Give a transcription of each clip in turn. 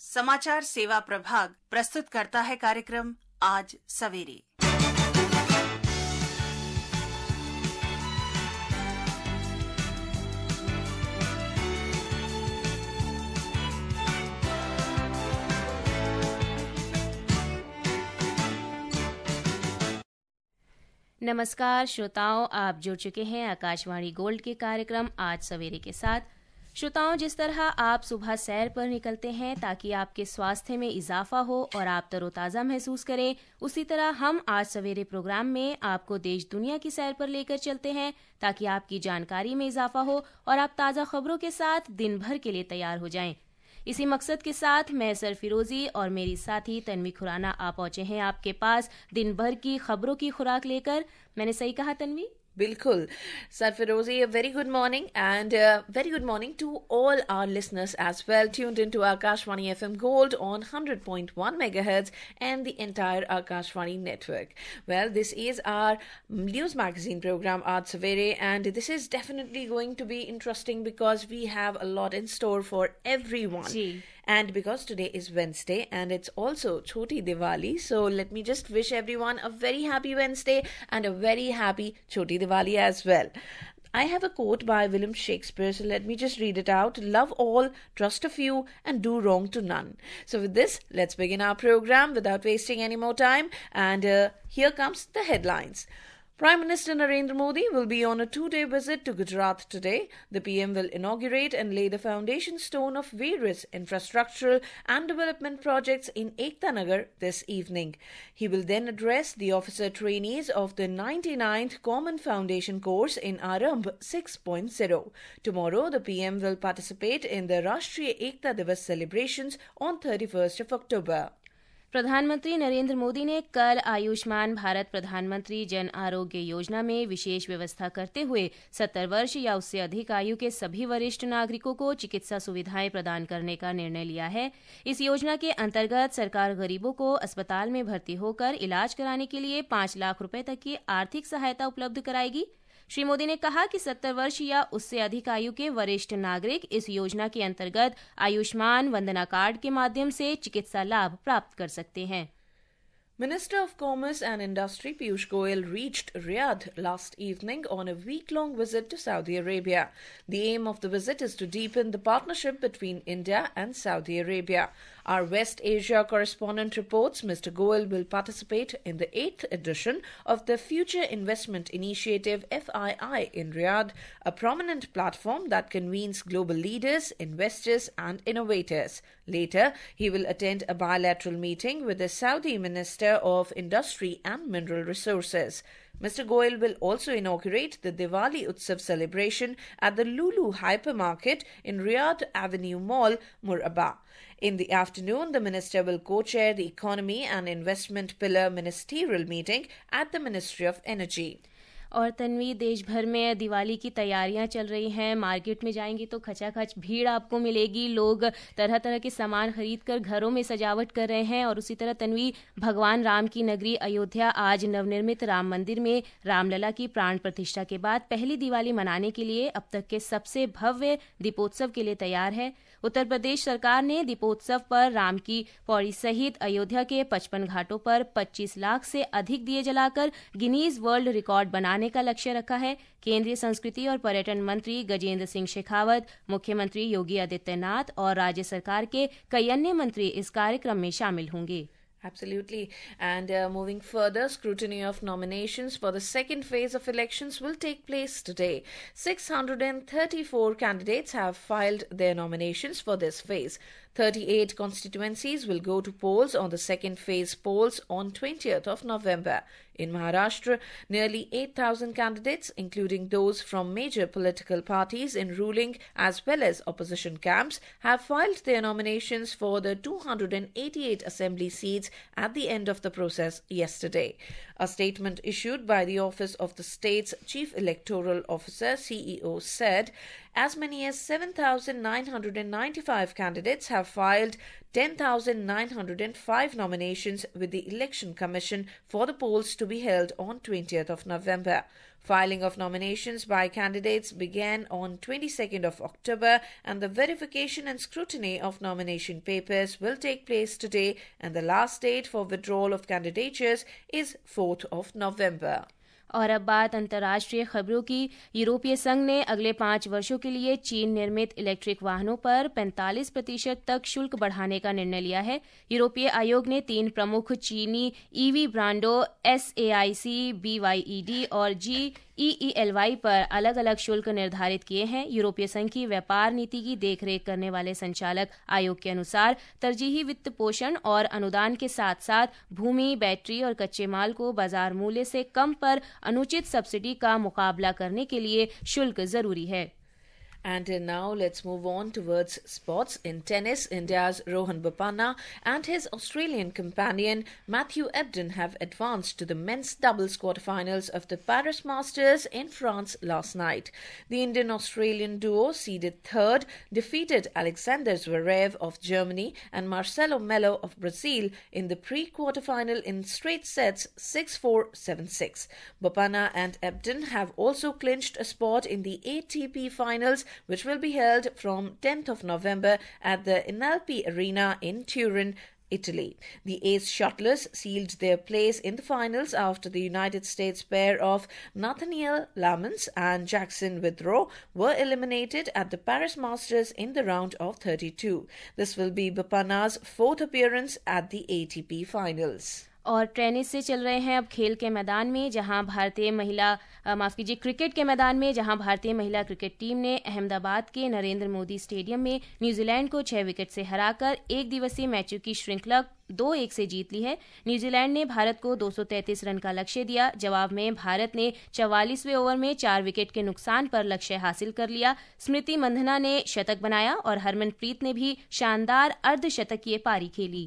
समाचार सेवा प्रभाग प्रस्तुत करता है कार्यक्रम आज सवेरे। नमस्कार श्रोताओं, आप जुड़ चुके हैं आकाशवाणी गोल्ड के कार्यक्रम आज सवेरे के साथ। श्रोताओं, जिस तरह आप सुबह सैर पर निकलते हैं ताकि आपके स्वास्थ्य में इजाफा हो और आप तरोताज़ा महसूस करें, उसी तरह हम आज सवेरे प्रोग्राम में आपको देश दुनिया की सैर पर लेकर चलते हैं ताकि आपकी जानकारी में इजाफा हो और आप ताज़ा खबरों के साथ दिन भर के लिए तैयार हो जाएं। इसी मकसद के साथ मैं सरफिरोजी और मेरी साथी तन्वी खुराना आ पहुंचे हैं आपके पास दिन भर की खबरों की खुराक लेकर। मैंने सही कहा Tanvi? Bilkul. Sarfirozi, a very good morning and very good morning to all our listeners as well, tuned into Akashvani FM Gold on 100.1 megahertz and the entire Akashvani network. Well, this is our news magazine program Aaj Savere, and this is definitely going to be interesting because we have a lot in store for everyone. Gee. And because today is Wednesday and it's also Choti Diwali, so let me just wish everyone a very happy Wednesday and a very happy Choti Diwali as well. I have a quote by William Shakespeare, so let me just read it out. Love all, trust a few, and do wrong to none. So with this, let's begin our program without wasting any more time. And here comes the headlines. Prime Minister Narendra Modi will be on a 2-day visit to Gujarat today. The PM will inaugurate and lay the foundation stone of various infrastructural and development projects in Ekta Nagar this evening. He will then address the officer trainees of the 99th Common Foundation course in Arambh 6.0. Tomorrow, the PM will participate in the Rashtriya Ekta Divas celebrations on 31st of October. प्रधानमंत्री नरेंद्र मोदी ने कल आयुष्मान भारत प्रधानमंत्री जन आरोग्य योजना में विशेष व्यवस्था करते हुए 70 वर्ष या उससे अधिक आयु के सभी वरिष्ठ नागरिकों को चिकित्सा सुविधाएं प्रदान करने का निर्णय लिया है। इस योजना के अंतर्गत सरकार गरीबों को अस्पताल में भर्ती होकर इलाज कराने के लिए 5 लाख रुपए तक की आर्थिक सहायता उपलब्ध कराएगी। श्री मोदी ने कहा कि 70 वर्ष या उससे अधिक आयु के वरिष्ठ नागरिक इस योजना के अंतर्गत आयुष्मान वंदना कार्ड के माध्यम से चिकित्सा लाभ प्राप्त कर सकते हैं। Minister of Commerce and Industry Piyush Goyal reached Riyadh last evening on a week-long visit to Saudi Arabia. The aim of the visit is to deepen the partnership between India and Saudi Arabia. Our West Asia correspondent reports Mr. Goyal will participate in the 8th edition of the Future Investment Initiative FII in Riyadh, a prominent platform that convenes global leaders, investors and innovators. Later, he will attend a bilateral meeting with the Saudi Minister of Industry and Mineral Resources. Mr. Goyal will also inaugurate the Diwali Utsav celebration at the Lulu Hypermarket in Riyadh Avenue Mall, Murabba. In the afternoon, the minister will co-chair the Economy and Investment Pillar Ministerial meeting at the Ministry of Energy. और तन्वी, देश भर में दिवाली की तैयारियां चल रही हैं। Market में जाएंगी तो खचाखच भीड़ आपको मिलेगी। लोग तरह तरह के सामान खरीद कर घरों में सजावट कर रहे हैं। और उसी तरह तन्वी, भगवान राम की नगरी अयोध्या आज नवनिर्मित राम मंदिर में रामलला की प्राण प्रतिष्ठा के बाद पहली दिवाली मनाने के लिए अब तक के सबसे भव्य दीपोत्सव के लिए तैयार है। उत्तर प्रदेश सरकार ने दीपोत्सव पर राम की पौड़ी सहित अयोध्या के 55 घाटों पर 25 लाख से अधिक दिए जलाकर गिनीज वर्ल्ड रिकॉर्ड बनाने का लक्ष्य रखा है। केंद्रीय संस्कृति और पर्यटन मंत्री गजेंद्र सिंह शेखावत, मुख्यमंत्री योगी आदित्यनाथ और राज्य सरकार के कई अन्य मंत्री इस कार्यक्रम में शामिल होंगे। Absolutely. And moving further, scrutiny of nominations for the second phase of elections will take place today. 634 candidates have filed their nominations for this phase. 38 constituencies will go to polls on the second phase polls on 20th of November. In Maharashtra, nearly 8,000 candidates, including those from major political parties in ruling as well as opposition camps, have filed their nominations for the 288 assembly seats at the end of the process yesterday. A statement issued by the Office of the State's Chief Electoral Officer, CEO, said, as many as 7,995 candidates have filed 10,905 nominations with the Election Commission for the polls to be held on 20th of November. Filing of nominations by candidates began on 22nd of October, and the verification and scrutiny of nomination papers will take place today, and the last date for withdrawal of candidatures is 4th of November. और अब बात अंतर्राष्ट्रीय खबरों की। यूरोपीय संघ ने अगले 5 वर्षों के लिए चीन निर्मित इलेक्ट्रिक वाहनों पर 45% तक शुल्क बढ़ाने का निर्णय लिया है। यूरोपीय आयोग ने 3 प्रमुख चीनी ईवी ब्रांडों SAIC, BYD और GEELY पर अलग अलग शुल्क निर्धारित किए हैं। यूरोपीय संघ की व्यापार नीति की देखरेख करने वाले संचालक आयोग के अनुसार तरजीही वित्त पोषण और अनुदान के साथ साथ भूमि, बैटरी और कच्चे माल को बाजार मूल्य से कम पर अनुचित सब्सिडी का मुकाबला करने के लिए शुल्क जरूरी है। And now let's move on towards sports. In tennis, India's Rohan Bopanna and his Australian companion Matthew Ebden have advanced to the men's doubles quarterfinals of the Paris Masters in France last night. The Indian-Australian duo, seeded third, defeated Alexander Zverev of Germany and Marcelo Melo of Brazil in the pre-quarterfinal in straight sets 6-4, 7-6. Bopanna and Ebden have also clinched a spot in the ATP finals, which will be held from 10th of November at the Inalpi Arena in Turin, Italy. The ace shuttlers sealed their place in the finals after the United States pair of Nathaniel Lamons and Jackson Withrow were eliminated at the Paris Masters in the round of 32. This will be Bopanna's 4th appearance at the ATP finals. और tennis से चल रहे हैं अब खेल के मैदान में, जहां क्रिकेट के मैदान में जहां भारतीय महिला क्रिकेट टीम ने अहमदाबाद के नरेंद्र मोदी स्टेडियम में न्यूजीलैंड को 6 विकेट से हराकर एक दिवसीय मैचों की श्रृंखला 2-1 से जीत ली है। न्यूजीलैंड ने भारत को 233 रन का लक्ष्य दिया। जवाब में भारत ने 44वें ओवर में 4 विकेट के नुकसान पर लक्ष्य हासिल कर लिया। स्मृति मंधना ने शतक बनाया और हरमनप्रीत ने भी शानदार अर्धशतकीय पारी खेली।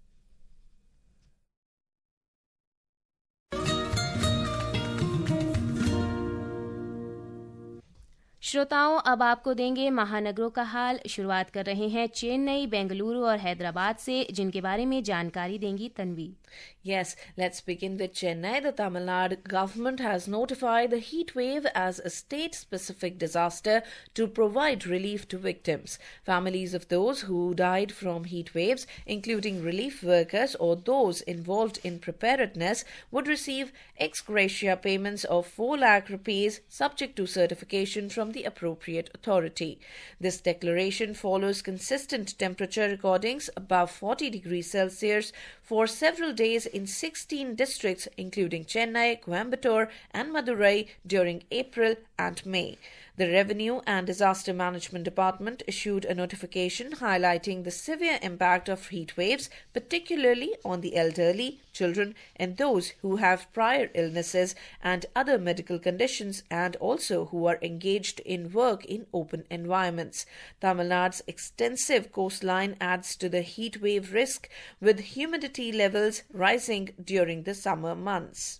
श्रोताओं, अब आपको देंगे महानगरों का हाल। शुरुआत कर रहे हैं चेन्नई, बेंगलुरु और हैदराबाद से, जिनके बारे में जानकारी देंगी Tanvi. Yes, let's begin with Chennai. The Tamil Nadu government has notified the heat wave as a state-specific disaster to provide relief to victims. Families of those who died from heat waves, including relief workers or those involved in preparedness, would receive ex gratia payments of 4 lakh rupees subject to certification from the appropriate authority. This declaration follows consistent temperature recordings above 40 degrees Celsius for several days in 16 districts including Chennai, Coimbatore and Madurai during April and May. The Revenue and Disaster Management Department issued a notification highlighting the severe impact of heat waves, particularly on the elderly, children and those who have prior illnesses and other medical conditions, and also who are engaged in work in open environments. Tamil Nadu's extensive coastline adds to the heat wave risk, with humidity levels rising during the summer months.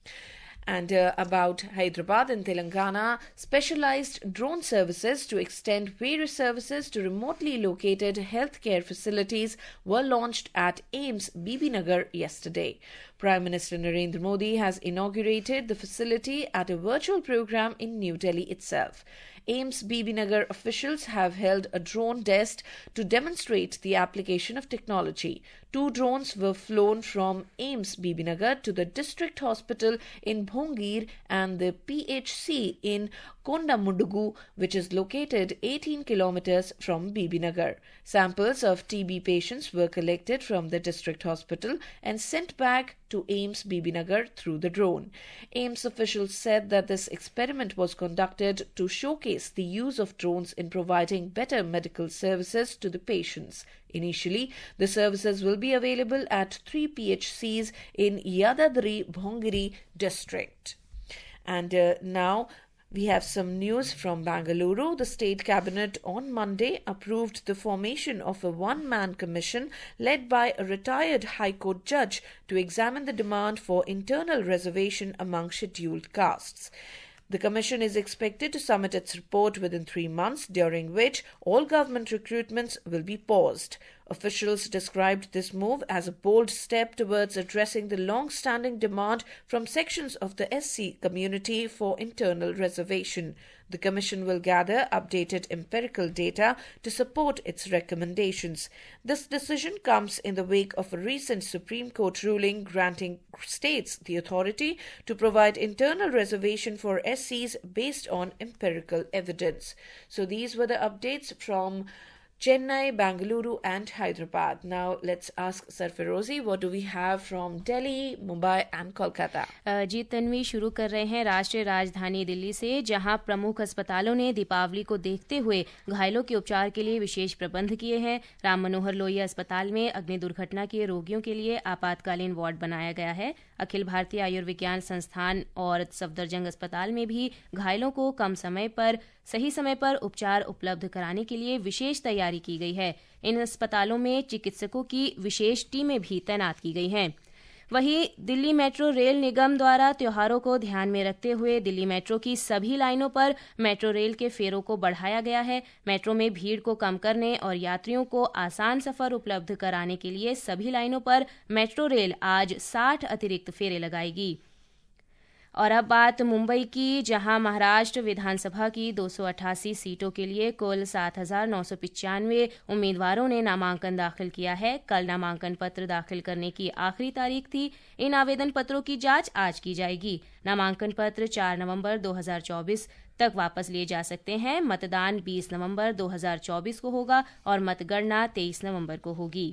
And about Hyderabad and Telangana, specialized drone services to extend various services to remotely located healthcare facilities were launched at AIIMS Bibinagar yesterday. Prime Minister Narendra Modi has inaugurated the facility at a virtual program in New Delhi itself. AIIMS Bibinagar officials have held a drone test to demonstrate the application of technology. 2 drones were flown from AIIMS Bibinagar to the district hospital in Bhongir and the PHC in Kondamundugu, which is located 18 kilometers from Bibinagar. Samples of TB patients were collected from the district hospital and sent back to AIIMS Bibinagar through the drone. AIIMS officials said that this experiment was conducted to showcase the use of drones in providing better medical services to the patients. Initially, the services will be available at 3 PHCs in Yadadri Bhongiri district. And now we have some news from Bangalore. The State Cabinet on Monday approved the formation of a one-man commission led by a retired High Court judge to examine the demand for internal reservation among scheduled castes. The Commission is expected to submit its report within 3 months, during which all government recruitments will be paused. Officials described this move as a bold step towards addressing the long-standing demand from sections of the SC community for internal reservation. The Commission will gather updated empirical data to support its recommendations. This decision comes in the wake of a recent Supreme Court ruling granting states the authority to provide internal reservation for SCs based on empirical evidence. So these were the updates from Chennai, Bangalore and Hyderabad. Now let's ask Sarfarozi, what do we have from Delhi, Mumbai and Kolkata? जी तन्वी, शुरू कर रहे हैं राष्ट्रीय राजधानी दिल्ली से, जहां प्रमुख अस्पतालों ने दीपावली को देखते हुए घायलों के उपचार के लिए विशेष प्रबंध किए हैं। राम मनोहर लोहिया अस्पताल में अग्नि दुर्घटना के रोगियों के लिए आपातकालीन वार्ड बनाया गया है। अखिल भारतीय आयुर्विज्ञान संस्थान और सफदरजंग अस्पताल में भी घायलों को सही समय पर उपचार उपलब्ध कराने के लिए विशेष तैयारी की गई है। इन अस्पतालों में चिकित्सकों की विशेष टीमें भी तैनात की गई हैं। वहीं दिल्ली मेट्रो रेल निगम द्वारा त्योहारों को ध्यान में रखते हुए दिल्ली मेट्रो की सभी लाइनों पर मेट्रो रेल के फेरों को बढ़ाया गया है। मेट्रो में भीड़ को कम करने और यात्रियों को आसान सफर उपलब्ध कराने के लिए सभी लाइनों पर मेट्रो रेल आज 60 अतिरिक्त फेरे लगाएगी। और अब बात मुंबई की, जहां महाराष्ट्र विधानसभा की 288 सीटों के लिए कुल 7,995 उम्मीदवारों ने नामांकन दाखिल किया है। कल नामांकन पत्र दाखिल करने की आखिरी तारीख थी। इन आवेदन पत्रों की जांच आज की जाएगी। नामांकन पत्र 4 नवंबर 2024 तक वापस लिए जा सकते हैं। मतदान 20 नवंबर 2024 को होगा और मतगणना 23 नवंबर को होगी।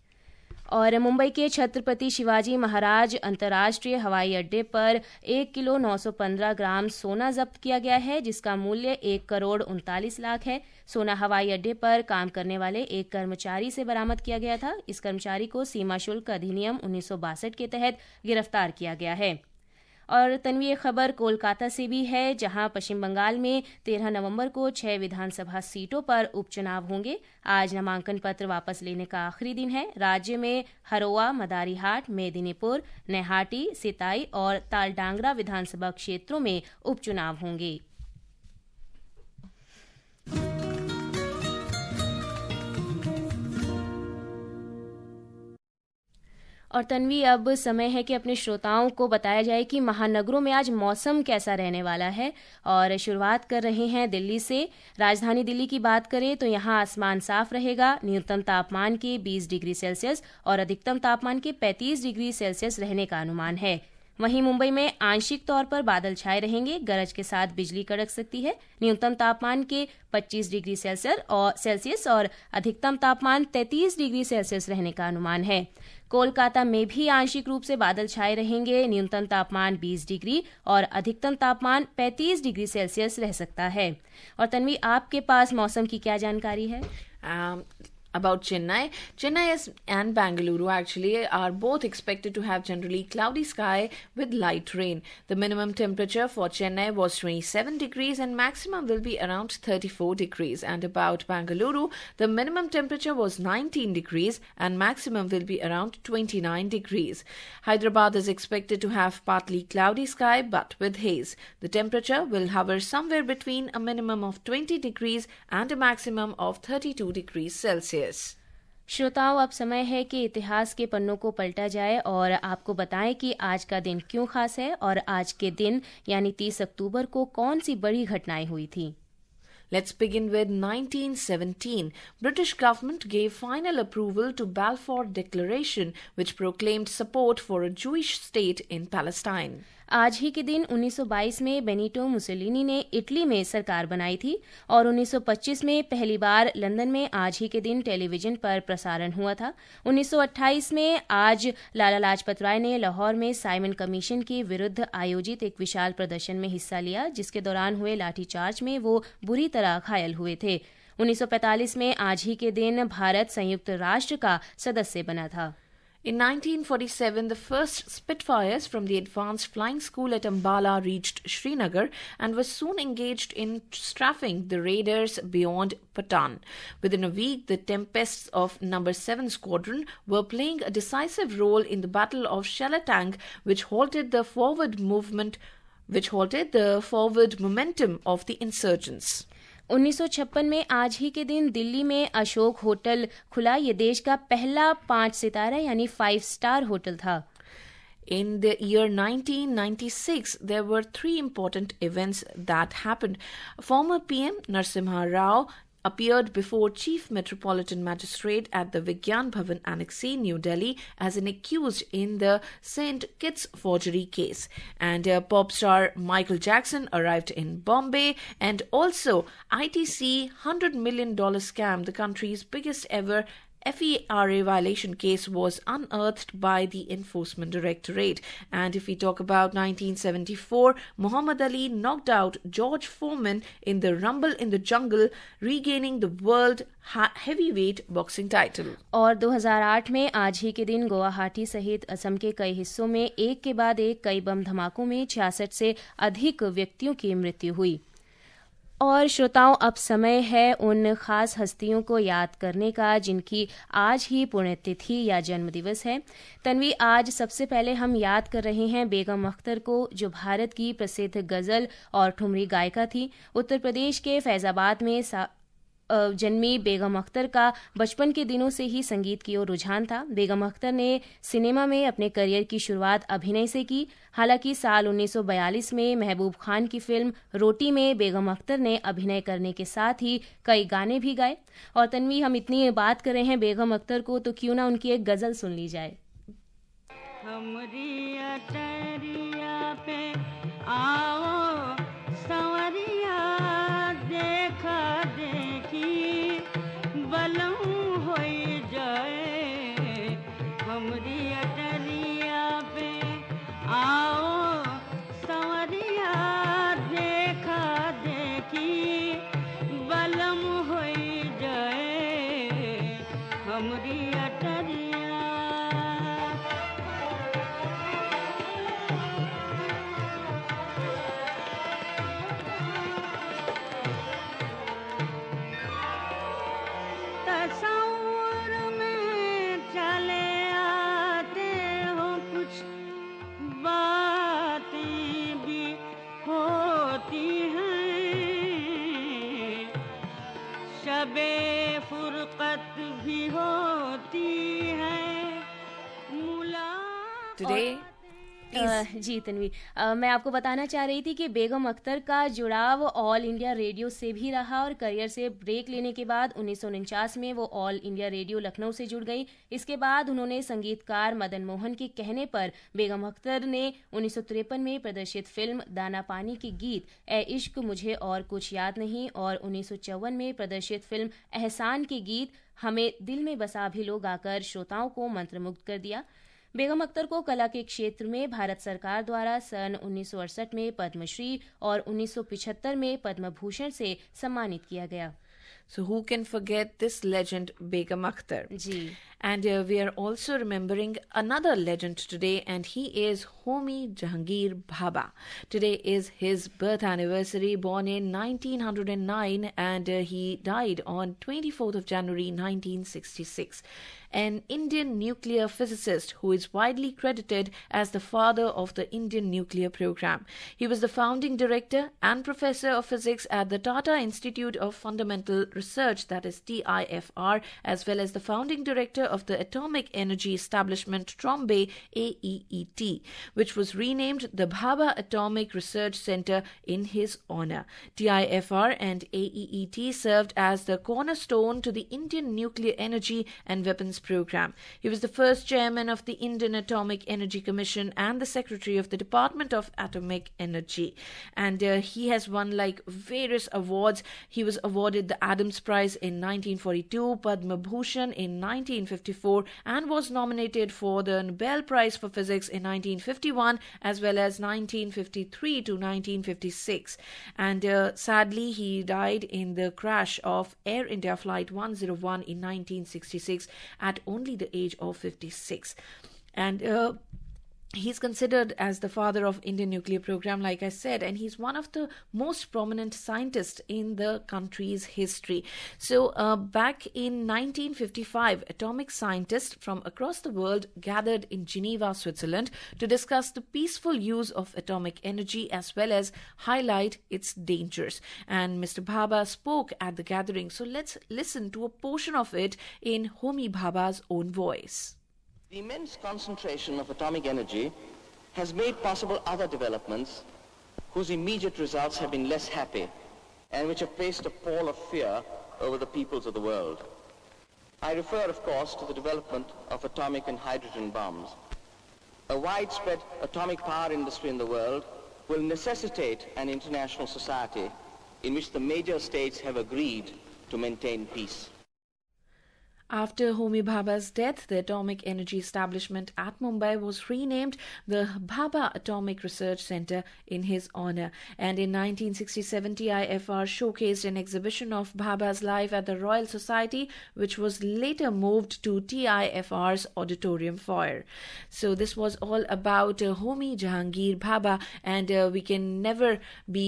और मुंबई के छत्रपति शिवाजी महाराज अंतर्राष्ट्रीय हवाई अड्डे पर 1 किलो 915 ग्राम सोना जब्त किया गया है, जिसका मूल्य 1 करोड़ 39 लाख है। सोना हवाई अड्डे पर काम करने वाले एक कर्मचारी से बरामद किया गया था। इस कर्मचारी को सीमा शुल्क अधिनियम 1962 के तहत गिरफ्तार किया गया है। और तन्वी खबर कोलकाता से भी है, जहां पश्चिम बंगाल में 13 नवंबर को 6 विधानसभा सीटों पर उपचुनाव होंगे। आज नामांकन पत्र वापस लेने का आखिरी दिन है। राज्य में हरोआ, मदारीहाट, मेदिनीपुर, नेहाटी, सिताई और तालडांगरा विधानसभा क्षेत्रों में उपचुनाव होंगे। और तन्वी, अब समय है कि अपने श्रोताओं को बताया जाए कि महानगरों में आज मौसम कैसा रहने वाला है। और शुरुआत कर रहे हैं दिल्ली से। राजधानी दिल्ली की बात करें तो यहाँ आसमान साफ रहेगा। न्यूनतम तापमान के 20 डिग्री सेल्सियस और अधिकतम तापमान के 35 डिग्री सेल्सियस रहने का अनुमान है। वहीं मुंबई में आंशिक तौर पर बादल छाए रहेंगे, गरज के साथ बिजली कड़क सकती है। न्यूनतम तापमान के 25 डिग्री सेल्सियस और अधिकतम तापमान 33 डिग्री सेल्सियस रहने का अनुमान है। कोलकाता में भी आंशिक रूप से बादल छाए रहेंगे। न्यूनतम तापमान 20 डिग्री और अधिकतम तापमान 35 डिग्री सेल्सियस रह सकता है। और तन्वी, आपके पास मौसम की क्या जानकारी है? About Chennai and Bangalore actually are both expected to have generally cloudy sky with light rain. The minimum temperature for Chennai was 27 degrees and maximum will be around 34 degrees. And about Bangalore, the minimum temperature was 19 degrees and maximum will be around 29 degrees. Hyderabad is expected to have partly cloudy sky but with haze. The temperature will hover somewhere between a minimum of 20 degrees and a maximum of 32 degrees Celsius. श्रोताओं, अब समय है कि इतिहास के पन्नों को पलटा जाए और आपको बताएं कि आज का दिन क्यों खास है और आज के दिन यानी 30 अक्टूबर को कौन सी बड़ी घटनाएं हुई थी। Let's begin with 1917. British government gave final approval to Balfour Declaration, which proclaimed support for a Jewish state in Palestine. आज ही के दिन 1922 में बेनिटो मुसोलिनी ने इटली में सरकार बनाई थी और 1925 में पहली बार लंदन में आज ही के दिन टेलीविजन पर प्रसारण हुआ था। 1928 में आज लाला लाजपत राय ने लाहौर में साइमन कमीशन के विरुद्ध आयोजित एक विशाल प्रदर्शन में हिस्सा लिया, जिसके दौरान हुए लाठीचार्ज में वो बुरी तरह घायल हुए थे। 1945 में आज ही के दिन भारत संयुक्त राष्ट्र का सदस्य बना था। In 1947, the first Spitfires from the Advanced Flying School at Ambala reached Srinagar and were soon engaged in strafing the raiders beyond Patan. Within a week, the Tempests of No. 7 Squadron were playing a decisive role in the Battle of Shelatang, which halted the forward movement which halted the forward momentum of the insurgents. 1956 में आज ही के दिन दिल्ली में Ashok hotel खुला। ये देश का पहला 5 सितारा यानी 5 स्टार होटल था। In the year 1996, there were 3 important events that happened. Former PM Narasimha Rao appeared before Chief Metropolitan Magistrate at the Vigyan Bhavan Annexe, New Delhi, as an accused in the St. Kitts forgery case. And pop star Michael Jackson arrived in Bombay. And also, ITC $100 million scam, the country's biggest ever FERA violation case, was unearthed by the Enforcement Directorate. And if we talk about 1974, Muhammad Ali knocked out George Foreman in the Rumble in the Jungle, regaining the world heavyweight boxing title. और 2008 में आज ही के दिन गुवाहाटी सहित असम के कई हिस्सों में एक के बाद एक कई बम धमाकों में 66 से अधिक व्यक्तियों की मृत्यु हुई। और श्रोताओं, अब समय है उन खास हस्तियों को याद करने का जिनकी आज ही पुण्यतिथि या जन्मदिवस है। तन्वी, आज सबसे पहले हम याद कर रहे हैं बेगम अख्तर को, जो भारत की प्रसिद्ध गजल और ठुमरी गायिका थी। उत्तर प्रदेश के फैजाबाद में जन्मी बेगम अख्तर का बचपन के दिनों से ही संगीत की ओर रुझान था। बेगम अख्तर ने सिनेमा में अपने करियर की शुरुआत अभिनय से की। हालांकि साल 1942 में महबूब खान की फिल्म रोटी में बेगम अख्तर ने अभिनय करने के साथ ही कई गाने भी गाए। और तन्वी, हम इतनी बात कर रहे हैं बेगम अख्तर को, तो क्यों ना उनकी एक गजल सुन ली जाए। हमरी अटरिया पे आओ संवरिया, देखा देखी बलम होई जाए। हमरी अटरिया पे आओ संवरिया, देखा देखी बलम होई जाए। हमरी अटरिया तस्वुर में चले आते हो, कुछ बातें भी होती हैं, शबे फुरकत भी होती है। Today, जी तन्वी, मैं आपको बताना चाह रही थी कि बेगम अख्तर का जुड़ाव ऑल इंडिया रेडियो से भी रहा और करियर से ब्रेक लेने के बाद 1949 में वो ऑल इंडिया रेडियो लखनऊ से जुड़ गई। इसके बाद उन्होंने संगीतकार मदन मोहन के कहने पर बेगम अख्तर ने 1953 में प्रदर्शित फिल्म दाना पानी के गीत ए इश्क मुझे और कुछ याद नहीं और 1954 में प्रदर्शित फिल्म एहसान के गीत हमें दिल में बसा भी लो गाकर श्रोताओं को मंत्रमुग्ध कर दिया। बेगम अख्तर को कला के क्षेत्र में भारत सरकार द्वारा सन 1968 में पद्मश्री और 1975 में पद्म भूषण से सम्मानित किया गया। So who can forget this legend, Begum Akhtar? Ji. And we are also remembering another legend today, and he is Homi Jahangir Bhabha. Today is his birth anniversary, born in 1909, and he died on 24th of January 1966. An Indian nuclear physicist who is widely credited as the father of the Indian nuclear program. He was the founding director and professor of physics at the Tata Institute of Fundamental Research, that is TIFR, as well as the founding director of the Atomic Energy Establishment Trombay, AEET, which was renamed the Bhabha Atomic Research Center in his honor. TIFR and AEET served as the cornerstone to the Indian nuclear energy and weapons program. He was the first chairman of the Indian Atomic Energy Commission and the secretary of the Department of Atomic Energy. And he has won various awards. He was awarded the Adams Prize in 1942, Padma Bhushan in 1954, and was nominated for the Nobel Prize for Physics in 1951 as well as 1953 to 1956. And sadly, he died in the crash of Air India Flight 101 in 1966 at only the age of 56. And He's considered as the father of Indian nuclear program, like I said, and he's one of the most prominent scientists in the country's history. So back in 1955, atomic scientists from across the world gathered in Geneva, Switzerland, to discuss the peaceful use of atomic energy as well as highlight its dangers. And Mr. Bhabha spoke at the gathering. So let's listen to a portion of it in Homi Bhabha's own voice. The immense concentration of atomic energy has made possible other developments whose immediate results have been less happy and which have placed a pall of fear over the peoples of the world. I refer, of course, to the development of atomic and hydrogen bombs. A widespread atomic power industry in the world will necessitate an international society in which the major states have agreed to maintain peace. After Homi Bhabha's death, the atomic energy establishment at Mumbai was renamed the Bhabha Atomic Research Center in his honor. And in 1967, TIFR showcased an exhibition of Bhabha's life at the Royal Society, which was later moved to TIFR's auditorium foyer. So this was all about Homi Jahangir Bhabha, and we can never be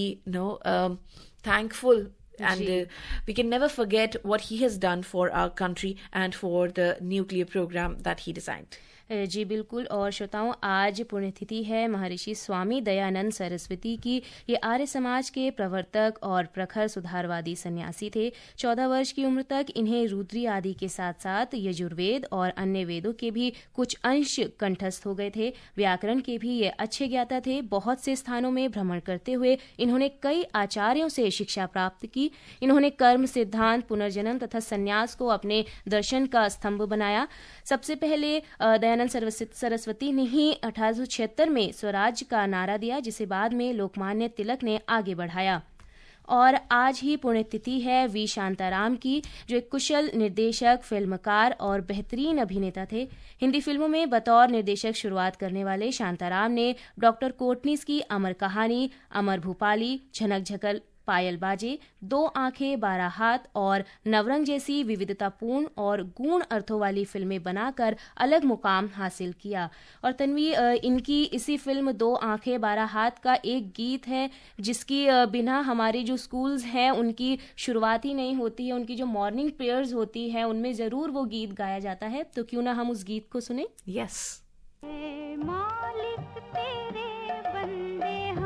thankful. And we can never forget what he has done for our country and for the nuclear program that he designed. जी बिल्कुल। और श्रोताओं, आज पुण्यतिथि है महर्षि स्वामी दयानंद सरस्वती की। ये आर्य समाज के प्रवर्तक और प्रखर सुधारवादी सन्यासी थे। 14 वर्ष की उम्र तक इन्हें रुद्री आदि के साथ साथ यजुर्वेद और अन्य वेदों के भी कुछ अंश कंठस्थ हो गए थे। व्याकरण के भी ये अच्छे ज्ञाता थे। बहुत से स्थानों में भ्रमण करते हुए इन्होंने कई आचार्यों से शिक्षा प्राप्त की। इन्होंने कर्म, सिद्धांत, पुनर्जन्म तथा संन्यास को अपने दर्शन का स्तंभ बनाया। सबसे पहले दयानंद सरस्वती ने ही 1876 में स्वराज का नारा दिया, जिसे बाद में लोकमान्य तिलक ने आगे बढ़ाया। और आज ही पुण्यतिथि है वी शांताराम की, जो एक कुशल निर्देशक, फिल्मकार और बेहतरीन अभिनेता थे। हिंदी फिल्मों में बतौर निर्देशक शुरुआत करने वाले शांताराम ने डॉक्टर कोटनीस की अमर कहानी, अमर भूपाली, झनक झकल पायल बाजे, 2 आंखें 12 हाथ और नवरंग जैसी विविधतापूर्ण और गूढ़ अर्थों वाली फिल्में बनाकर अलग मुकाम हासिल किया। और तन्वी, इनकी इसी फिल्म 2 आंखें 12 हाथ का एक गीत है जिसकी बिना हमारे जो स्कूल्स हैं उनकी शुरुआत ही नहीं होती है। उनकी जो मॉर्निंग प्रेयर्स होती है उनमें ज़रूर वो गीत गाया जाता है। तो क्यों ना हम उस गीत को सुने। यस। मालिक तेरे बंदे हम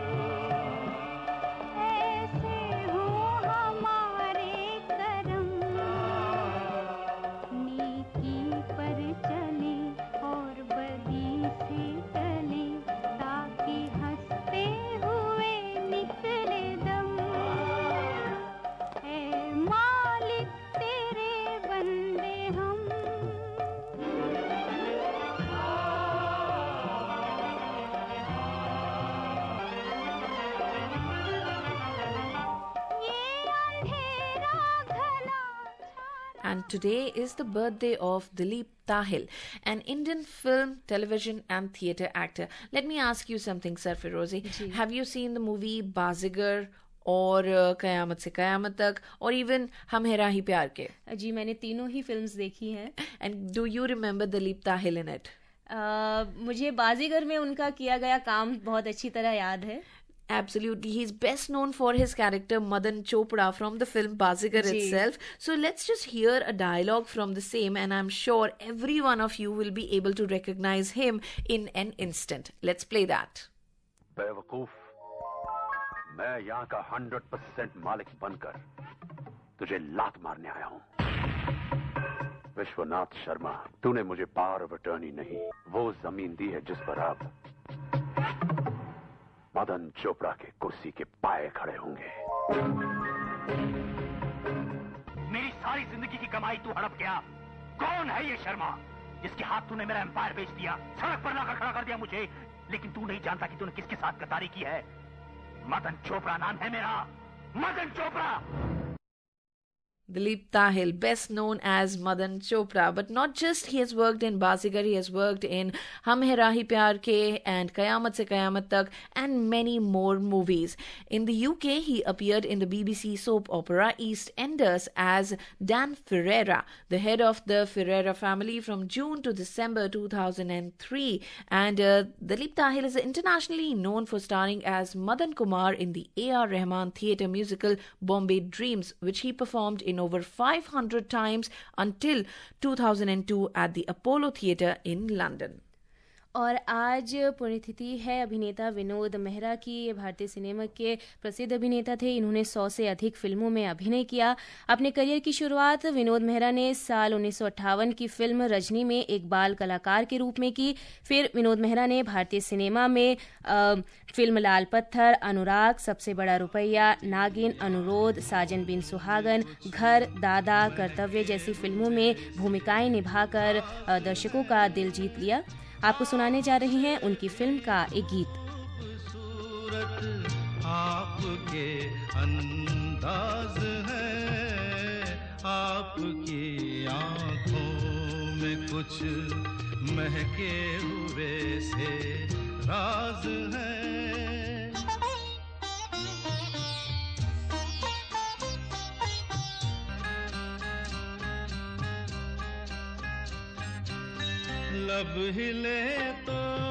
And today is the birthday of Dileep Tahil, an Indian film, television and theatre actor. Let me ask you something, Sarfirozi. Have you seen the movie Bazigar और कयामत से कयामत तक और इवन हम है राही प्यार के? जी, मैंने तीनों ही फिल्म्स देखी हैं। And do you remember Dileep Tahil in it? मुझे बाजीगर में उनका किया गया काम बहुत अच्छी तरह याद है। Absolutely. He's best known for his character Madan Chopra from the film Bazigar itself. So let's just hear a dialogue from the same, and I'm sure every one of you will be able to recognize him in an instant. Let's play that. बेवकूफ, मैं यहाँ का 100% मालिक बनकर तुझे लात मारने आया हूँ। विश्वनाथ शर्मा, तूने मुझे पावर ऑफ अटर्नी नहीं, वो जमीन दी है जिस पर अब मदन चोपड़ा के कुर्सी के पाए खड़े होंगे। मेरी सारी जिंदगी की कमाई तू हड़प गया। कौन है ये शर्मा जिसके हाथ तूने मेरा एम्पायर बेच दिया, सड़क पर लाकर खड़ा कर दिया मुझे, लेकिन तू नहीं जानता कि तूने किसके साथ गद्दारी की है। मदन चोपड़ा नाम है मेरा, Madan Chopra. Dilip Tahil, best known as Madan Chopra, but not just he has worked in Bazigar, he has worked in Hum Hai Rahi Pyar Ke and Qayamat Se Qayamat Tak and many more movies. In the UK, he appeared in the BBC soap opera EastEnders as Dan Ferreira, the head of the Ferreira family from June to December 2003. And Dilip Tahil is internationally known for starring as Madan Kumar in the A.R. Rahman theatre musical Bombay Dreams, which he performed in over 500 times until 2002 at the Apollo Theatre in London. और आज पुण्यतिथि है अभिनेता विनोद मेहरा की। ये भारतीय cinema के प्रसिद्ध अभिनेता थे। इन्होंने 100 से अधिक फिल्मों में अभिनय किया। अपने करियर की शुरुआत विनोद मेहरा ने साल 1958 की फिल्म रजनी में एक बाल कलाकार के रूप में की। फिर विनोद मेहरा ने भारतीय सिनेमा में फिल्म लाल पत्थर, अनुराग, सबसे बड़ा रुपया, नागिन, अनुरोध, साजन बिन सुहागन, घर, दादा, कर्तव्य जैसी फिल्मों में भूमिकाएं निभाकर दर्शकों का दिल जीत लिया। आपको सुनाने जा रहे हैं उनकी फिल्म का एक गीत। आपके अंदाज है, आपकी आंखों में कुछ महके हुए से राज है। लब हिले तो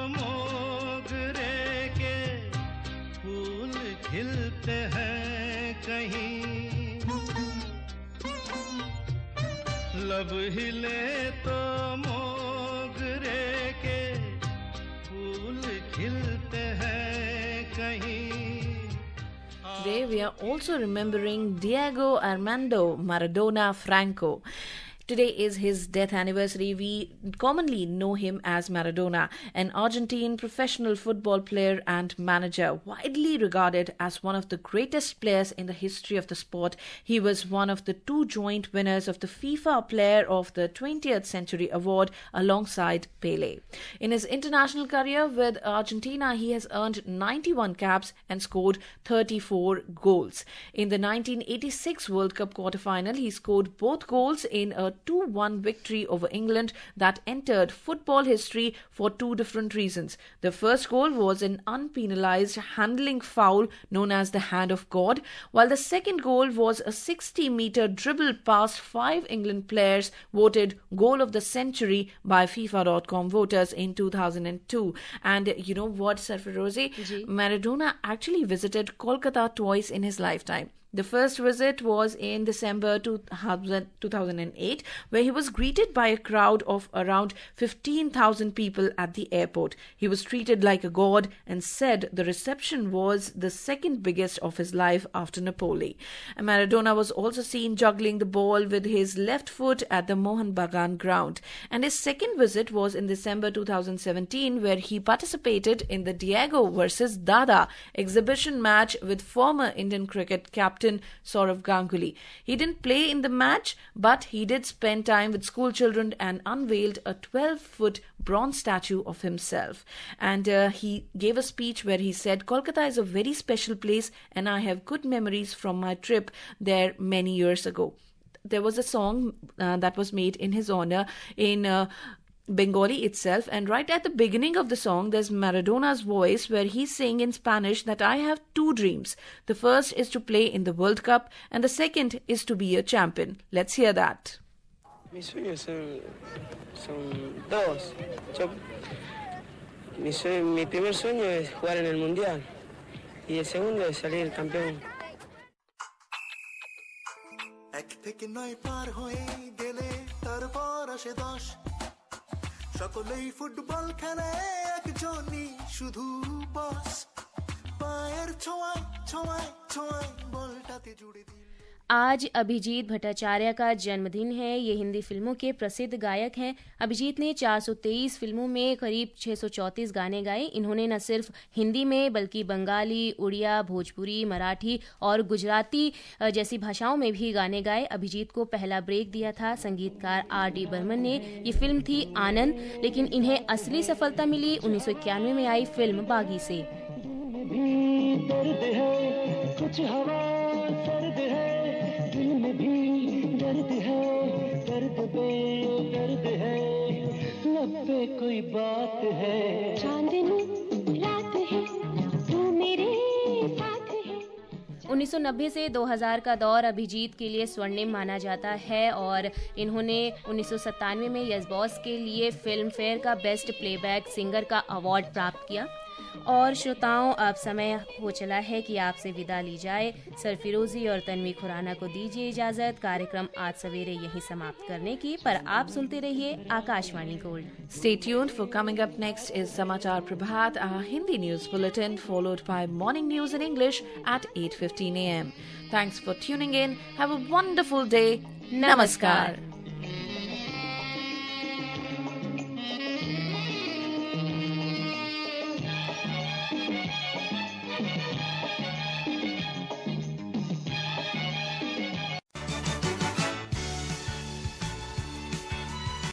मोगरे के फूल खिलते हैं कहीं, लब हिले तो मोगरे के फूल खिलते हैं कहीं। Today we are also remembering Diego Armando Maradona Franco. Today is his death anniversary. We commonly know him as Maradona, an Argentine professional football player and manager, widely regarded as one of the greatest players in the history of the sport. He was one of the 2 joint winners of the FIFA Player of the 20th Century Award alongside Pelé. In his international career with Argentina, he has earned 91 caps and scored 34 goals. In the 1986 World Cup quarter-final, he scored both goals in a 2-1 victory over England that entered football history for 2 different reasons. The first goal was an unpenalized handling foul known as the Hand of God, while the second goal was a 60-meter dribble past 5 England players, voted Goal of the Century by FIFA.com voters in 2002. And you know what, Sarfarozi? Maradona actually visited Kolkata twice in his lifetime. The first visit was in December 2008, where he was greeted by a crowd of around 15,000 people at the airport. He was treated like a god and said the reception was the second biggest of his life after Napoli. And Maradona was also seen juggling the ball with his left foot at the Mohan Bagan ground. And his second visit was in December 2017, where he participated in the Diego versus Dada exhibition match with former Indian cricket captain Sourav Ganguly. He didn't play in the match, but he did spend time with school children and unveiled a 12-foot bronze statue of himself. And he gave a speech where he said, "Kolkata is a very special place and I have good memories from my trip there many years ago." There was a song that was made in his honor in Bengali itself, and right at the beginning of the song there's Maradona's voice where he's saying in Spanish that I have 2 dreams. The first is to play in the World Cup and the second is to be a champion. Let's hear that. Mis sueños son 2. Mi primer sueño es jugar en el Mundial y el segundo es salir campeón. এক থেকে 9 পার হয়ে গেলে তারপর আসে 10 সকলেই football খেলে একজনই শুধু বস পায়ের ছোঁয়ায় ছোঁয়ায় ছোঁয়ায় বলটাতে জুড়ে দিল। आज अभिजीत भट्टाचार्य का जन्मदिन है। ये हिंदी फिल्मों के प्रसिद्ध गायक हैं। अभिजीत ने 423 फिल्मों में करीब 634 गाने गाए। इन्होंने न सिर्फ हिंदी में बल्कि बंगाली, उड़िया, भोजपुरी, मराठी और गुजराती जैसी भाषाओं में भी गाने गाए। अभिजीत को पहला ब्रेक दिया था संगीतकार R.D. बर्मन ने। ये फिल्म थी आनंद, लेकिन इन्हें असली सफलता मिली 1991 में आई फिल्म बागी से। कुछ हवा सर्द है, दिल में भी लब पे कोई बात है, चांदनी रात है, तू मेरे साथ है। 1990 से 2000 का दौर अभिजीत के लिए स्वर्णिम माना जाता है और इन्होंने 1997 में यस बॉस के लिए फिल्म फेयर का बेस्ट प्लेबैक सिंगर का अवार्ड प्राप्त किया। और श्रोताओं, अब समय हो चला है कि आपसे विदा ली जाए। सरफिरोजी और तन्वी खुराना को दीजिए इजाजत कार्यक्रम आज सवेरे यहीं समाप्त करने की, पर आप सुनते रहिए Akashvani Gold. Stay tuned for coming up next is Samachar Prabhat, our Hindi news bulletin, followed by morning news in English at 8:15 a.m. Thanks for tuning in. Have a wonderful day. Namaskar.